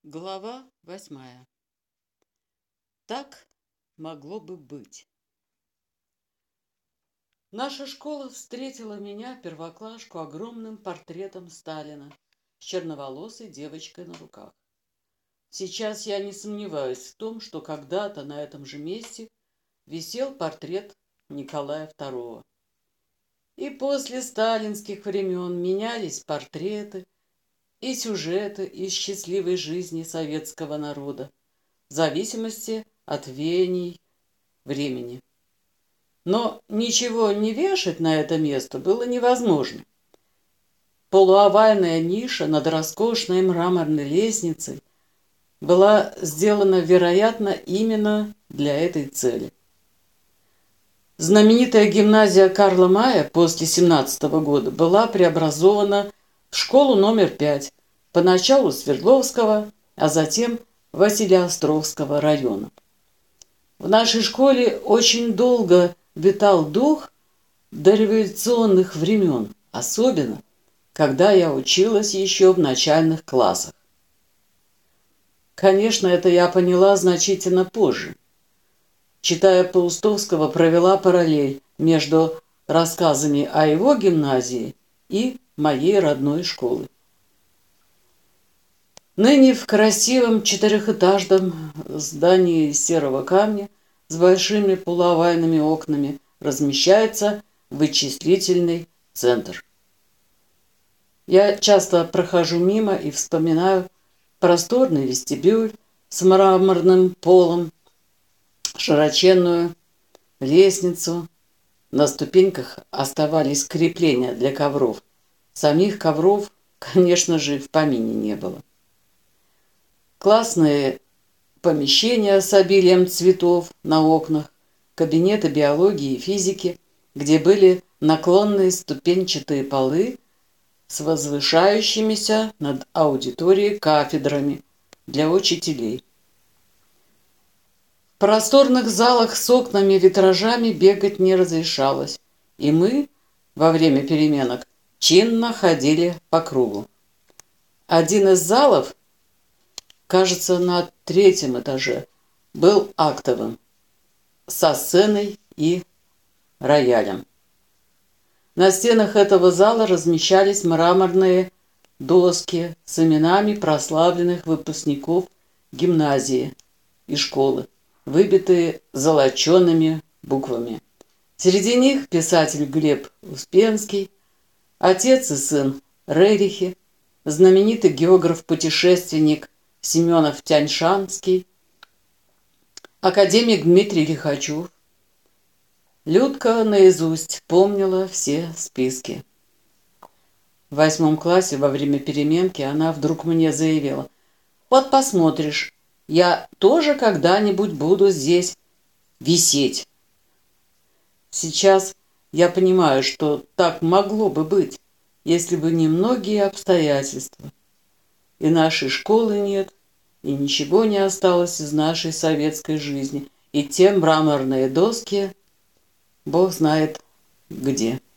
Глава 8. Так могло бы быть. Наша школа встретила меня, первоклашку, огромным портретом Сталина с черноволосой девочкой на руках. Сейчас я не сомневаюсь в том, что когда-то на этом же месте висел портрет Николая II. И после сталинских времен менялись портреты и сюжеты из счастливой жизни советского народа в зависимости от веяний времени. Но ничего не вешать на это место было невозможно. Полуовальная ниша над роскошной мраморной лестницей была сделана, вероятно, именно для этой цели. Знаменитая гимназия Карла Мая после 17 года была преобразована в школу номер 5, поначалу Свердловского, а затем Василеостровского района. В нашей школе очень долго витал дух дореволюционных времен, особенно когда я училась еще в начальных классах. Конечно, это я поняла значительно позже. Читая Паустовского, провела параллель между рассказами о его гимназии и моей родной школы. Ныне в красивом четырехэтажном здании из серого камня с большими полуовальными окнами размещается вычислительный центр. Я часто прохожу мимо и вспоминаю просторный вестибюль с мраморным полом, широченную лестницу. На ступеньках оставались крепления для ковров. Самих ковров, конечно же, в помине не было. Классные помещения с обилием цветов на окнах, кабинеты биологии и физики, где были наклонные ступенчатые полы с возвышающимися над аудиторией кафедрами для учителей. В просторных залах с окнами и витражами бегать не разрешалось, и мы во время переменок чинно ходили по кругу. Один из залов, кажется, на 3-м этаже, был актовым, со сценой и роялем. На стенах этого зала размещались мраморные доски с именами прославленных выпускников гимназии и школы, выбитые золочеными буквами. Среди них писатель Глеб Успенский, отец и сын Рерихи, знаменитый географ-путешественник Семенов Тяньшанский, академик Дмитрий Лихачев. Людка наизусть помнила все списки. В 8 классе во время переменки она вдруг мне заявила: «Вот посмотришь, я тоже когда-нибудь буду здесь висеть». Сейчас я понимаю, что так могло бы быть, если бы не многие обстоятельства. И нашей школы нет, и ничего не осталось из нашей советской жизни, и те мраморные доски Бог знает где.